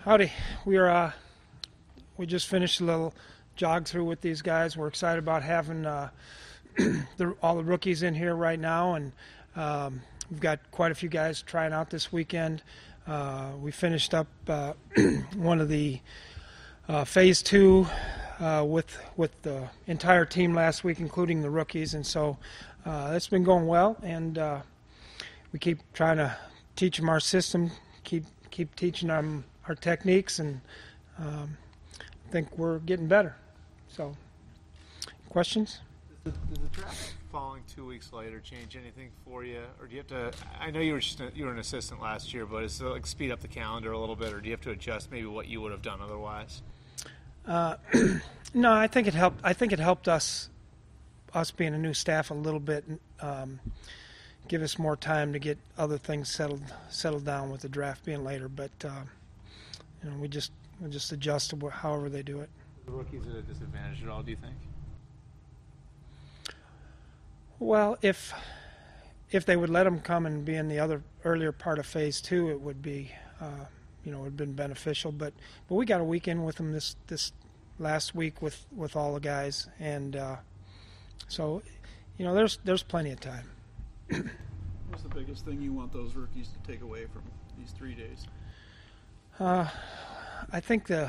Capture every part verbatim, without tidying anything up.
Howdy. We're uh, we just finished a little jog through with these guys. We're excited about having uh, the, all the rookies in here right now, and um, we've got quite a few guys trying out this weekend. Uh, we finished up uh, one of the uh, phase two uh, with with the entire team last week, including the rookies, and so uh, it's been going well. And uh, we keep trying to teach them our system, keep keep teaching them our techniques, and um, I think we're getting better. So, questions? Does the, does the draft falling two weeks later change anything for you, or do you have to? I know you were just a, you were an assistant last year, but does it like speed up the calendar a little bit, or do you have to adjust maybe what you would have done otherwise? Uh, no, I think it helped. I think it helped us, us being a new staff, a little bit. Um, give us more time to get other things settled settled down with the draft being later, but. Uh, You know, we just we just adjust to however they do it. The rookies at a disadvantage at all, do you think? Well, if if they would let them come and be in the other earlier part of phase two, it would be, uh, you know, it would have been beneficial. But but we got a weekend with them this this last week with, with all the guys, and uh, so you know, there's there's plenty of time. What's the biggest thing you want those rookies to take away from these three days? Uh, I think the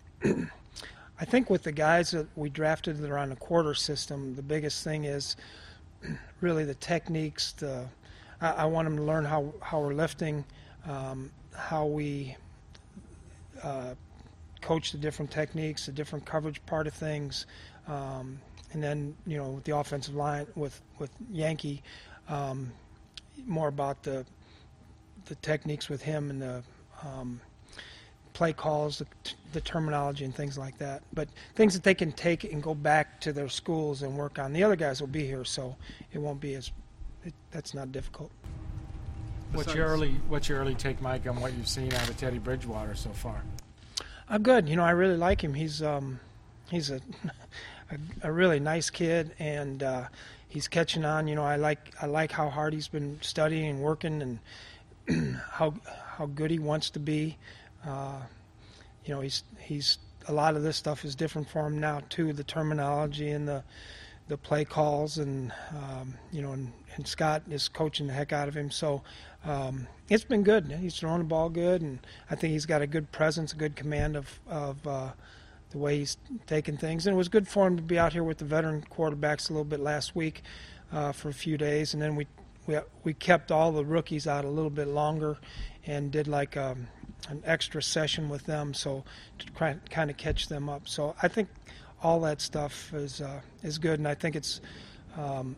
I think with the guys that we drafted that are on the quarter system, the biggest thing is really the techniques. The I, I want them to learn how, how we're lifting, um, how we uh, coach the different techniques, the different coverage part of things, um, and then you know with the offensive line with with Yankee, um, more about the the techniques with him and the um, play calls, the, the terminology and things like that. But things that they can take and go back to their schools and work on. The other guys will be here, so it won't be as it, that's not difficult. What's your early What's your early take, Mike, on what you've seen out of Teddy Bridgewater so far? I'm uh, good. You know, I really like him. He's um, he's a, a a really nice kid, and uh, he's catching on. You know, I like I like how hard he's been studying and working, and how how good he wants to be. Uh, you know, he's he's a lot of this stuff is different for him now too. The terminology and the the play calls, and um, you know, and, and Scott is coaching the heck out of him. So um, it's been good. He's throwing the ball good, and I think he's got a good presence, a good command of of uh, the way he's taking things. And it was good for him to be out here with the veteran quarterbacks a little bit last week uh, for a few days, and then we we we kept all the rookies out a little bit longer and did like um, an extra session with them, so to try, kind of catch them up. So I think all that stuff is uh, is good, and I think it's, um,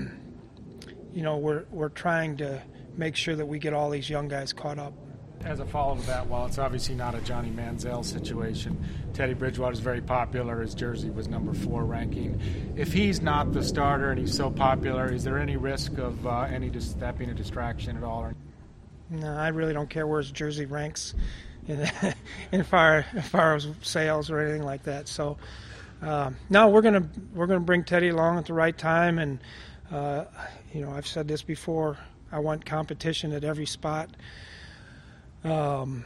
you know, we're we're trying to make sure that we get all these young guys caught up. As a follow to that, while it's obviously not a Johnny Manziel situation, Teddy Bridgewater is very popular. His jersey was number four ranking. If he's not the starter and he's so popular, is there any risk of uh, any dis- that being a distraction at all? Or- No, I really don't care where his jersey ranks in, in far as far as sales or anything like that. So, uh, no, we're gonna we're gonna bring Teddy along at the right time, and uh, you know, I've said this before. I want competition at every spot, um,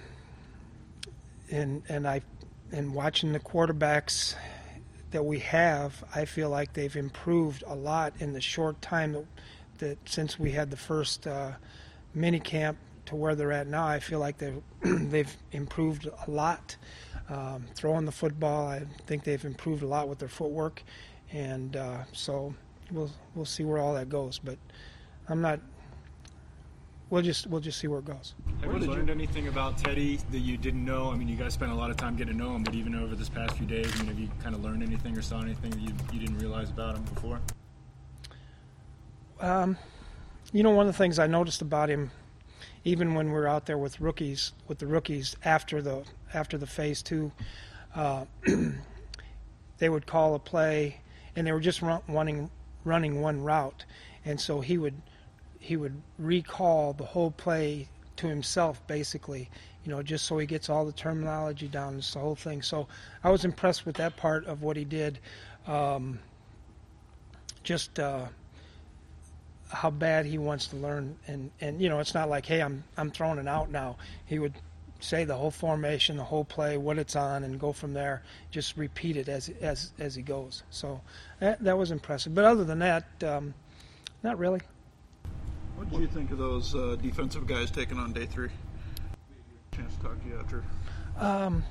and and I and watching the quarterbacks that we have, I feel like they've improved a lot in the short time that, that since we had the first uh, mini camp to where they're at now. I feel like they've they've improved a lot. Um, throwing the football, I think they've improved a lot with their footwork, and uh, so we'll we'll see where all that goes. But I'm not. We'll just we'll just see where it goes. Have you learned anything about Teddy that you didn't know? I mean, you guys spent a lot of time getting to know him, but even over this past few days, I mean, have you kind of learned anything or saw anything that you you didn't realize about him before? Um, you know, one of the things I noticed about him, even when we were out there with rookies, with the rookies after the after the phase two, uh, they would call a play, and they were just run, running running one route, and so he would he would recall the whole play to himself, basically, you know, just so he gets all the terminology down, it's the whole thing. So I was impressed with that part of what he did. Um, just. Uh, how bad he wants to learn, and, and you know, it's not like, hey, I'm I'm throwing it out now. He would say the whole formation, the whole play, what it's on, and go from there. Just repeat it as as as he goes. So that, that was impressive. But other than that, um, not really. What did you think of those uh, defensive guys taking on day three? Chance to talk to you after. Um,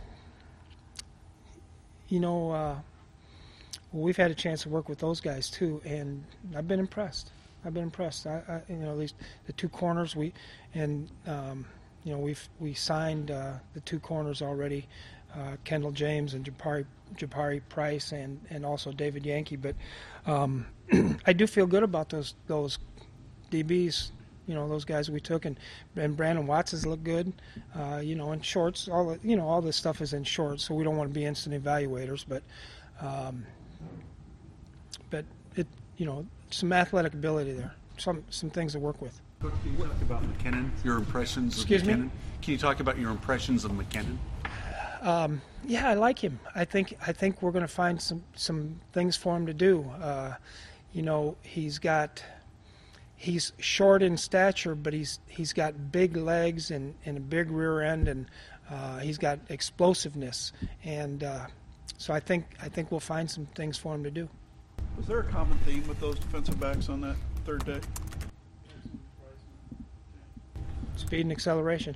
you know, uh, well, we've had a chance to work with those guys too, and I've been impressed. I've been impressed. I, I you know, at least the two corners we, and um, you know, we've we signed uh, the two corners already, uh, Kendall James and Jabari, Jabari Price, and, and also David Yankee. But um, I do feel good about those those D Bs. You know, those guys we took, and, and Brandon Watts has looked good. Uh, you know, in shorts, all the, you know, all this stuff is in shorts, so we don't want to be instant evaluators, but um, but it, you know, some athletic ability there, some some things to work with. Coach, can you talk about McKinnon? Your impressions Excuse of me? McKinnon? Can you talk about your impressions of McKinnon? Um, yeah, I like him. I think I think we're going to find some some things for him to do. Uh, you know, he's got. He's short in stature, but he's he's got big legs and, and a big rear end, and uh, he's got explosiveness, and uh, so I think I think we'll find some things for him to do. Was there a common theme with those defensive backs on that third day? Speed and acceleration.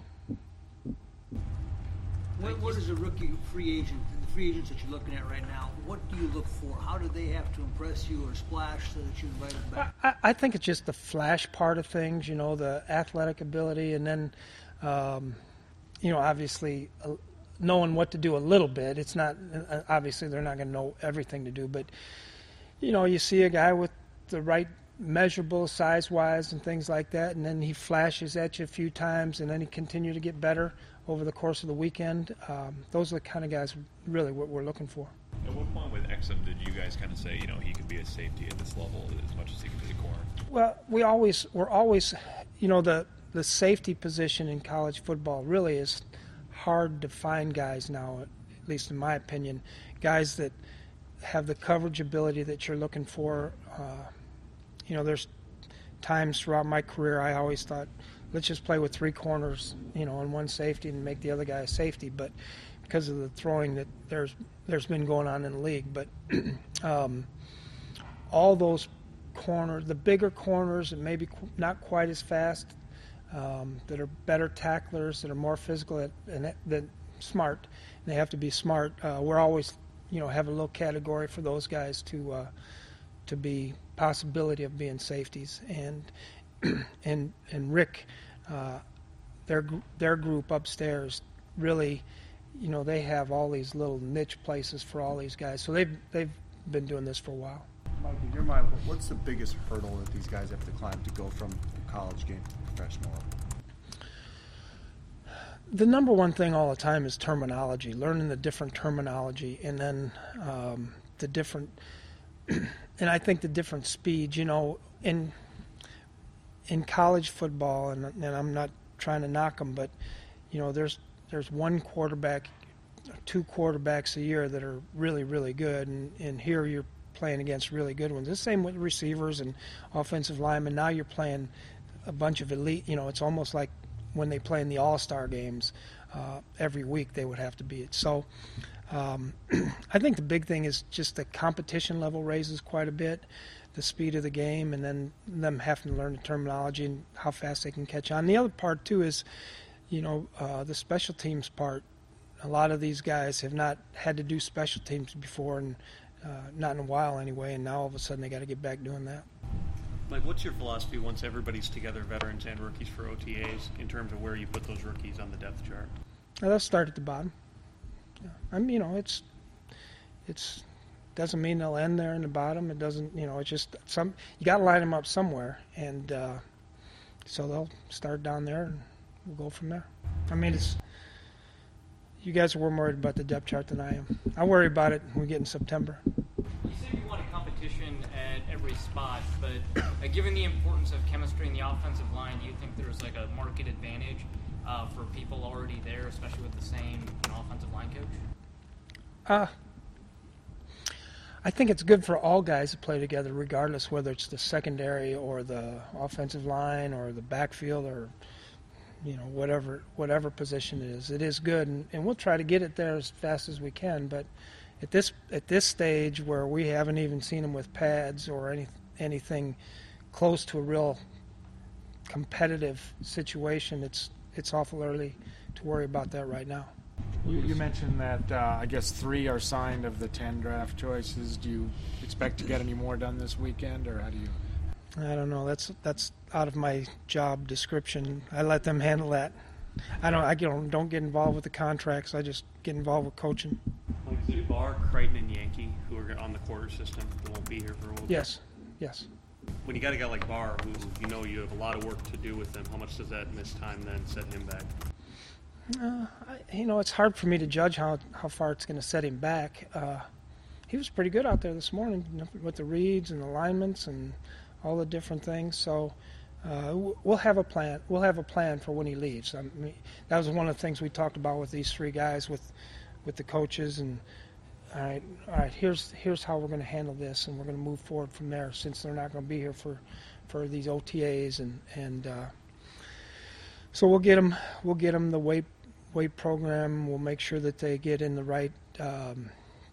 What, what is a rookie free agent, the free agents that you're looking at right now, what do you look for? How do they have to impress you or splash so that you invite them back? I, I think it's just the flash part of things, you know, the athletic ability, and then, um, you know, obviously uh, knowing what to do a little bit. It's not, uh, obviously they're not going to know everything to do, but, you know, you see a guy with the right measurable size-wise and things like that, and then he flashes at you a few times, and then he continue to get better over the course of the weekend. Um, those are the kind of guys really what we're looking for. At what point with Exum did you guys kind of say, you know, he could be a safety at this level as much as he could be a corner? Well, we always, we're always, you know, the, the safety position in college football really is hard to find guys now, at least in my opinion, guys that have the coverage ability that you're looking for. Uh, you know, there's times throughout my career I always thought, let's just play with three corners, you know, and one safety and make the other guy a safety. But because of the throwing that there's there's been going on in the league, but um, all those corners, the bigger corners, and maybe qu- not quite as fast, um, that are better tacklers, that are more physical, at, and that, that smart. And they have to be smart. Uh, we're always, you know, have a little category for those guys to uh, to be possibility of being safeties. And and and Rick, uh, their their group upstairs really, you know, they have all these little niche places for all these guys. So they've they've been doing this for a while. Mike, in your mind, what's the biggest hurdle that these guys have to climb to go from the college game to professional level? The number one thing all the time is terminology, learning the different terminology, and then um, the different, and I think the different speeds. You know, in in college football, and, and I'm not trying to knock them, but you know, there's there's one quarterback, two quarterbacks a year that are really really good, and, and here you're playing against really good ones. The same with receivers and offensive linemen. Now you're playing a bunch of elite. You know, it's almost like when they play in the All-Star games uh, every week, they would have to be it. So um, I think the big thing is just the competition level raises quite a bit, the speed of the game, and then them having to learn the terminology and how fast they can catch on. The other part, too, is, you know, uh, the special teams part. A lot of these guys have not had to do special teams before, and uh, not in a while anyway, and now all of a sudden they got to get back doing that. Mike, what's your philosophy once everybody's together, veterans and rookies for O T As, in terms of where you put those rookies on the depth chart? Now, let's start at the bottom. Yeah. I mean, you know, it's it's doesn't mean they'll end there in the bottom. It doesn't, you know, it's just some you got to line them up somewhere, and uh, so they'll start down there, and we'll go from there. I mean, it's you guys are more worried about the depth chart than I am. I worry about it when we get in September. You said you wanted competition at every spot, but uh, given the importance of chemistry in the offensive line, do you think there's like a market advantage uh, for people already there, especially with the same you know, offensive line coach? Uh, I think it's good for all guys to play together, regardless whether it's the secondary or the offensive line or the backfield or you know, whatever whatever position it is. It is good, and, and we'll try to get it there as fast as we can. But at this at this stage, where we haven't even seen him with pads or any anything close to a real competitive situation, it's it's awful early to worry about that right now. You, you mentioned that uh, I guess three are signed of the ten draft choices. Do you expect to get any more done this weekend, or how do you? I don't know. That's that's out of my job description. I let them handle that. I don't. I don't don't get involved with the contracts. I just get involved with coaching. Like is it Barr, Crichton, and Yankee who are on the quarter system who won't be here for a little bit? Yes. Yes. When you got a guy like Barr, who you know you have a lot of work to do with him, how much does that missed time then set him back? Uh, I, you know, it's hard for me to judge how how far it's going to set him back. Uh, he was pretty good out there this morning, you know, with the reads and alignments and all the different things. So uh, we'll have a plan. We'll have a plan for when he leaves. I mean, that was one of the things we talked about with these three guys, with with the coaches. And all right, all right. Here's here's how we're going to handle this, and we're going to move forward from there. Since they're not going to be here for for these O T As, and and uh, so we'll get them. We'll get them the weight weight program. We'll make sure that they get in the right. Um,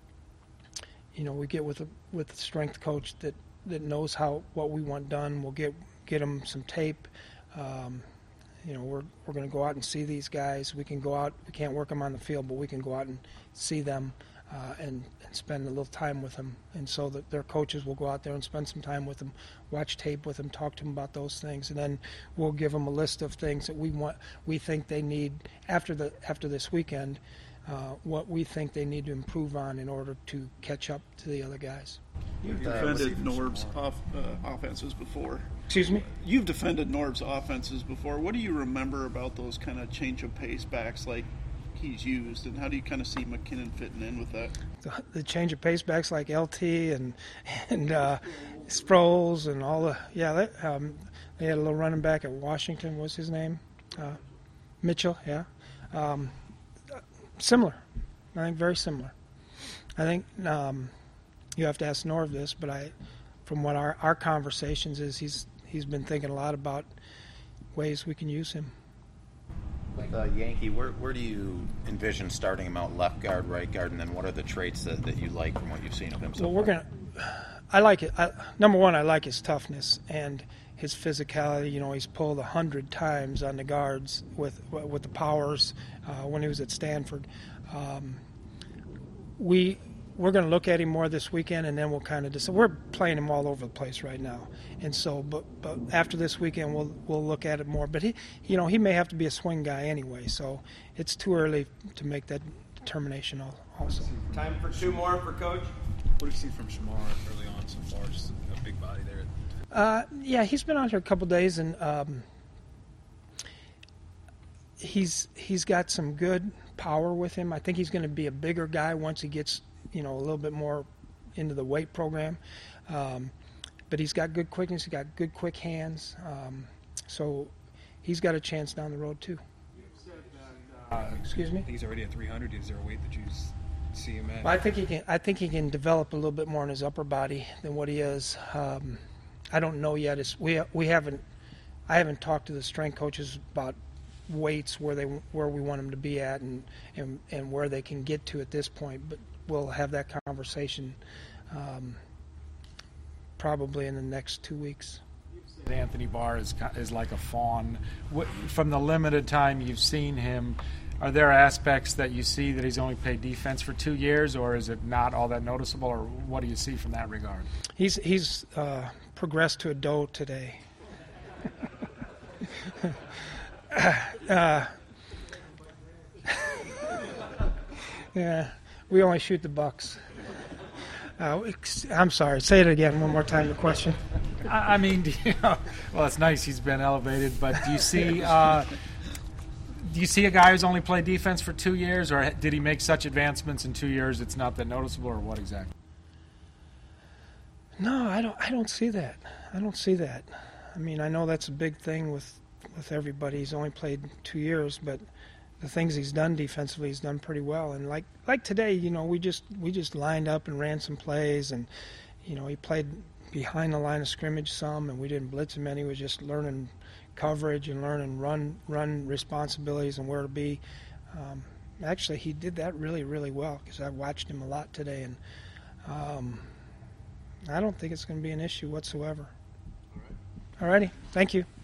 you know, we get with a with the strength coach that. that knows how what we want done. We'll get get them some tape. Um, you know, we're we're going to go out and see these guys. We can go out. We can't work them on the field, but we can go out and see them uh, and, and spend a little time with them. And so that their coaches will go out there and spend some time with them, watch tape with them, talk to them about those things, and then we'll give them a list of things that we want, we think they need after the after this weekend. Uh, what we think they need to improve on in order to catch up to the other guys. You've defended Norb's off, uh, offenses before. Excuse me? You've defended Norb's offenses before. What do you remember about those kind of change of pace backs like he's used, and how do you kind of see McKinnon fitting in with that? The, the change of pace backs like L T and and uh, Sproles and all the yeah. They, um, they had a little running back at Washington. What's his name? Uh, Mitchell. Yeah. Um, Similar, I think very similar. I think um, you have to ask Norv this, but I, from what our, our conversations is, he's he's been thinking a lot about ways we can use him. With uh, Yankee, where where do you envision starting him out? Left guard, right guard, and then what are the traits that, that you like from what you've seen of him so well, far? we're gonna. I like it. I, number one, I like his toughness and his physicality. You know, he's pulled a hundred times on the guards with with the powers uh, when he was at Stanford. Um, we we're going to look at him more this weekend, and then we'll kind of decide. We're playing him all over the place right now, and so but but after this weekend, we'll we'll look at it more. But he, you know, he may have to be a swing guy anyway, so it's too early to make that determination. Also, time for two more for Coach. What do you see from Shamar early on so far? Just a big body there. Uh, yeah, he's been out here a couple days, and um, he's he's got some good power with him. I think he's going to be a bigger guy once he gets, you know, a little bit more into the weight program. Um, but he's got good quickness. He's got good quick hands. Um, so he's got a chance down the road too. Uh, Excuse me? He's already at three hundred. Is there a weight that you see him at? Well, I think he can. I think he can develop a little bit more in his upper body than what he is. Um, I don't know yet. It's, we we haven't. I haven't talked to the strength coaches about weights where they where we want them to be at and and, and where they can get to at this point. But we'll have that conversation um, probably in the next two weeks. Anthony Barr is is like a fawn. What, from the limited time you've seen him, are there aspects that you see that he's only played defense for two years, or is it not all that noticeable, or what do you see from that regard? He's he's uh, progressed to a doe today. uh, yeah, we only shoot the bucks. Uh, I'm sorry. Say it again one more time. The question. I mean, you know, well, it's nice he's been elevated, but do you see uh, do you see a guy who's only played defense for two years, or did he make such advancements in two years it's not that noticeable, or what exactly? No, I don't. I don't see that. I don't see that. I mean, I know that's a big thing with with everybody. He's only played two years, but the things he's done defensively, he's done pretty well. And like like today, you know, we just we just lined up and ran some plays, and you know, he played behind the line of scrimmage some, and we didn't blitz him any. He was just learning coverage and learning run run responsibilities and where to be. Um, actually, he did that really, really well because I watched him a lot today, and um, I don't think it's going to be an issue whatsoever. All righty. Thank you.